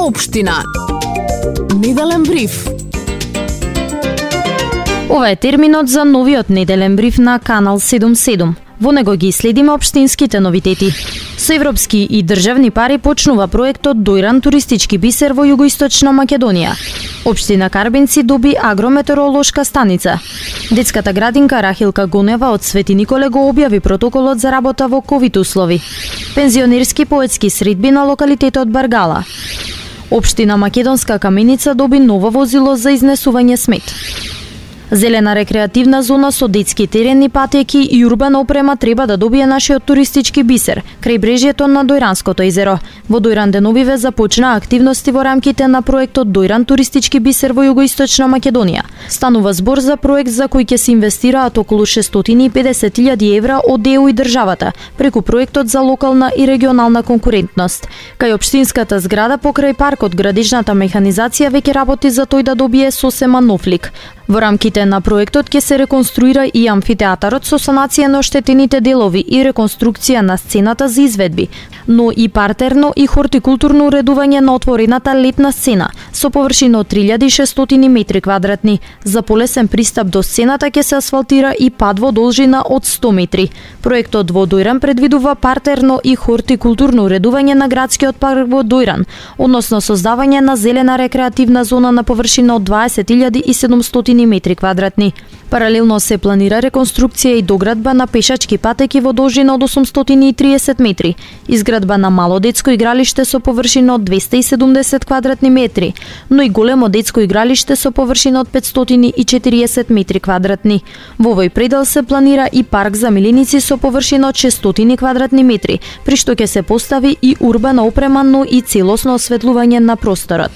Општина. Неделен бриф. Ова е терминот за новиот неделен бриф на Канал 77. Во него ги следиме општинските новитети. Со европски и државни пари почнува проектот Дојран туристички бисер во југоисточна Македонија. Општина Карбинци доби агрометеоролошка станица. Детската градинка Рахилка Гонева од Свети Николе го објави протоколот за работа во ковид услови. Пензионерски поетски средби на локалитетот Баргала. Општина Македонска Каменица доби ново возило за изнесување смет. Зелена рекреативна зона со детски терени, патеки и урбана опрема треба да добие нашиот туристички бисер, крај брежјето на Дојранското езеро. Во Дојран деновиве започнаа активности во рамките на проектот Дојран туристички бисер во југоисточна Македонија. Станува збор за проект за кој ќе се инвестираат околу 650.000 евра од ЕУ и државата, преку проектот за локална и регионална конкурентност. Кај општинската зграда покрај паркот градичната механизација веќе работи за тој да добие сосема нов лик. Во рамките на проектот ќе се реконструира и амфитеатарот со санација на оштетените делови и реконструкција на сцената за изведби, но и партерно и хортикултурно уредување на отворената летна сцена со површина од 3600 метри квадратни. За полесен пристап до сцената ќе се асфалтира и пат во должина од 100 метри. Проектот во Дојран предвидува партерно и хортикултурно уредување на градскиот парк во Дојран, односно создавање на зелена рекреативна зона на површина од 20.700 метри квадратни. Паралелно се планира реконструкција и доградба на пешачки патеки во должина од 830 метри, изградба на мало детско игралиште со површина од 270 квадратни метри, но и големо детско игралиште со површина од 540 метри квадратни. Во овој предел се планира и парк за миленици со површина од 600 квадратни метри, при што ќе се постави и урбана опрема, но и целосно осветлување на просторот.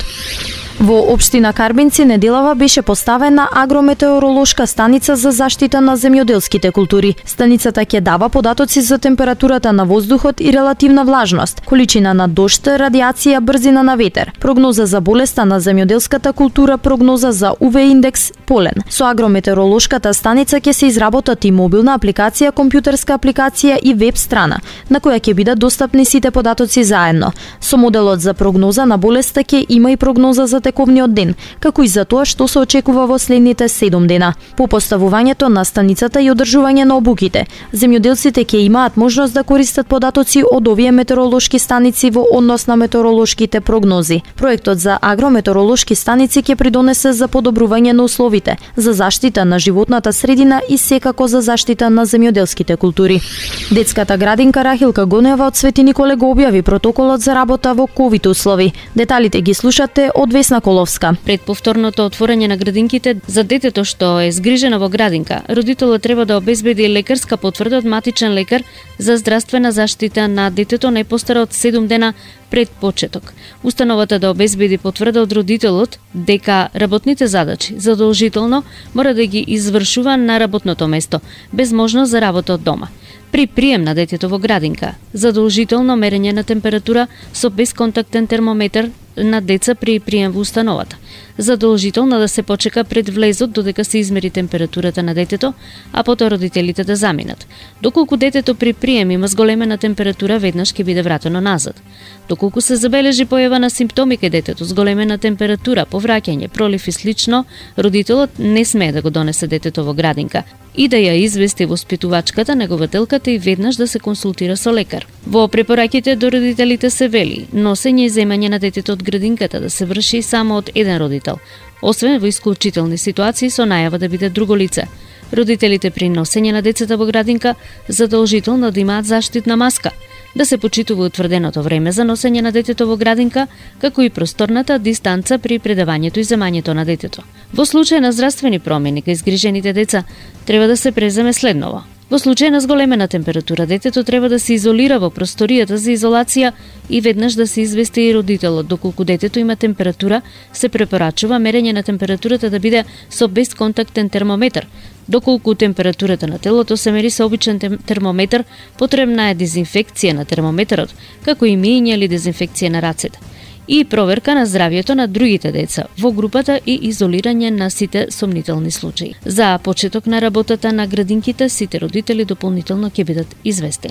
Во општина Карбинци неделава беше поставена агрометеоролошка станица за заштита на земјоделските култури. Станицата ќе дава податоци за температурата на воздухот и релативна влажност, количина на дожд, радиација, брзина на ветер, прогноза за болеста на земјоделската култура, прогноза за УВ индекс, полен. Со агрометеоролошката станица ќе се изработат и мобилна апликација, компјутерска апликација и веб страна, на која ќе бидат достапни сите податоци заедно. Со моделот за прогноза на болеста ќе има и прогноза за тековниот ден, како и за тоа што се очекува во следните 7 дена. По поставувањето на станицата и одржување на обуките, земјоделците ќе имаат можност да користат податоци од овие метеоролошки станици во однос на метеоролошките прогнози. Проектот за агрометеоролошки станици ќе придонесе за подобрување на условите, за заштита на животната средина и секако за заштита на земјоделските култури. Детската градинка Рахилка Гонева од Свети Николе го објави протоколот за работа во ковид услови. Деталите ги слушате од Весна Коловска. Пред повторното отворање на градинките за детето што е згрижено во градинка, родителот треба да обезбеди лекарска потврда од матичен лекар за здравствена заштита на детето не постара од 7 дена пред почеток. Установата да обезбеди потврда од родителот дека работните задачи задолжително мора да ги извршува на работното место, без можност за работа од дома. При прием на детето во градинка, задолжително мерење на температура со безконтактен термометар на деца при прием во установата. Задолжително да се почека пред влезот додека се измери температурата на детето, а потоа родителите да заминат. Доколку детето при прием има зголемена температура, веднаш ќе биде вратено назад. Доколку се забележи појава на симптоми кај детето, зголемена температура, повраќање, пролив и слично, родителот не смее да го донесе детето во градинка и да ја извести воспитувачката, негователката и веднаш да се консултира со лекар. Во препораките до родителите се вели носење и земање на детето од градинката да се врши само од еден родител, освен во исклучителни ситуации со најава да биде друго лице. Родителите при носење на децата во градинка задолжително да имаат заштитна маска, да се почитува утврденото време за носење на детето во градинка, како и просторната дистанца при предавањето и земањето на детето. Во случај на здравствени промени кај згрижените деца, треба да се преземе следново. Во случај на зголемена температура, детето треба да се изолира во просторијата за изолација и веднаш да се извести и родителот. Доколку детето има температура, се препорачува мерење на температурата да биде со безконтактен термометар. Доколку температурата на телото се мери со обичен термометар, потребна е дезинфекција на термометарот, како и миење или дезинфекција на рацете. и проверка на здравјето на другите деца во групата и изолирање на сите сомнителни случаи. За почеток на работата на градинките, сите родители дополнително ќе бидат известени.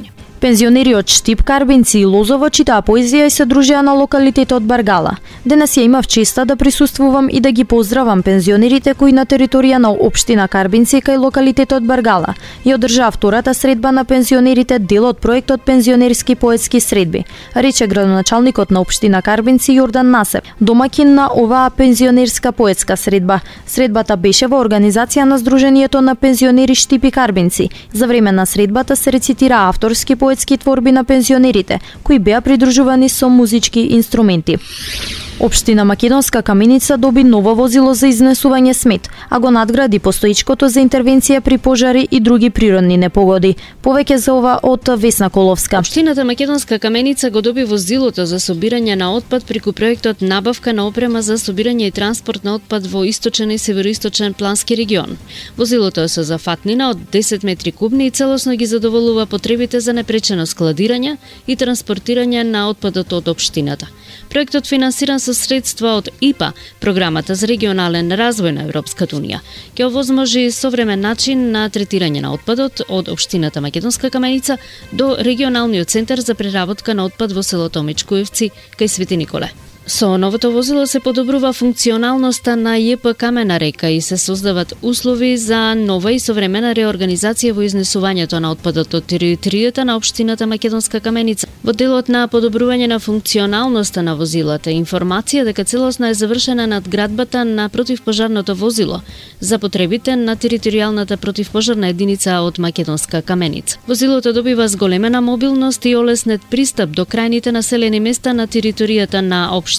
Пензионери од Штип, Карбинци и Лозово читаа поезија и се дружеа на локалитетот Баргала. Денес ја имав честа да присуствувам и да ги поздравам пензионерите кои на територија на општина Карбинци кај локалитетот Баргала ја одржаа втората средба на пензионерите, дел од проектот Пензионерски поетски средби, рече градоначалникот на општина Карбинци Јордан Насеп, домаќин на оваа пензионерска поетска средба. Средбата беше во организација на Сдруженијето на пензионери Штип и Карбинци. За време на средбата се рецитира авторски поетски творби на пензионерите, кои беа придружувани со музички инструменти. Општина Македонска Каменица доби ново возило за изнесување смет, а го надгради постоичкото за интервенција при пожари и други природни непогоди. Повеќе за ова од Весна Коловска. Општината Македонска Каменица го доби возилото за собирање на отпад преку проектот набавка на опрема за собирање и транспорт на отпад во источен и североисточен плански регион. Возилото е со зафатнина од 10 метри кубни и целосно ги задоволува потребите за непречено складирање и транспортирање на отпадот од општината. Проектот финансиран со средства од ИПА, програмата за регионален развој на Европската унија, ќе овозможи современ начин на третирање на отпадот од општината Македонска Каменица до регионалниот центар за преработка на отпад во селото Мечкуевци кај Свети Николе. Со новото возило се подобрува функционалноста на ЈП Камена река и се создават услови за нова и современа реорганизација во изнесувањето на отпадот од територијата на општината Македонска Каменица. Во делот на подобрување на функционалноста на возилата, информација дека целосно е завршена надградбата на противпожарното возило за потребите на територијалната противпожарна единица од Македонска Каменица. Возилото добива зголемена мобилност и олеснет пристап до крајните населени места на територијата на општината.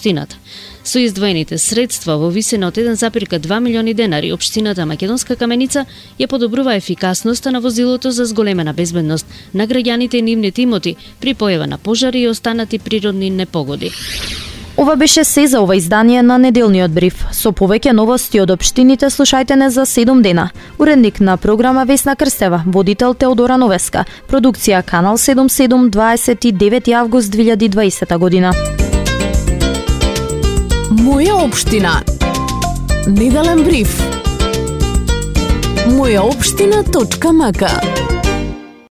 Со издвоените средства во висина од 1,2 милиони денари, општината Македонска Каменица ја подобрува ефикасноста на возилото за зголемена безбедност на граѓаните и нивните имоти при појава на пожари и останати природни непогоди. Ова беше се за ова издание на неделниот бриф. Со повеќе новости од општините слушајте не за 7 дена. Уредник на програма Весна Крстева, водител Теодора Новеска, продукција Канал 77, 29 август 2020 година. Моја општина. Неделен бриф. Мојаопштина.мк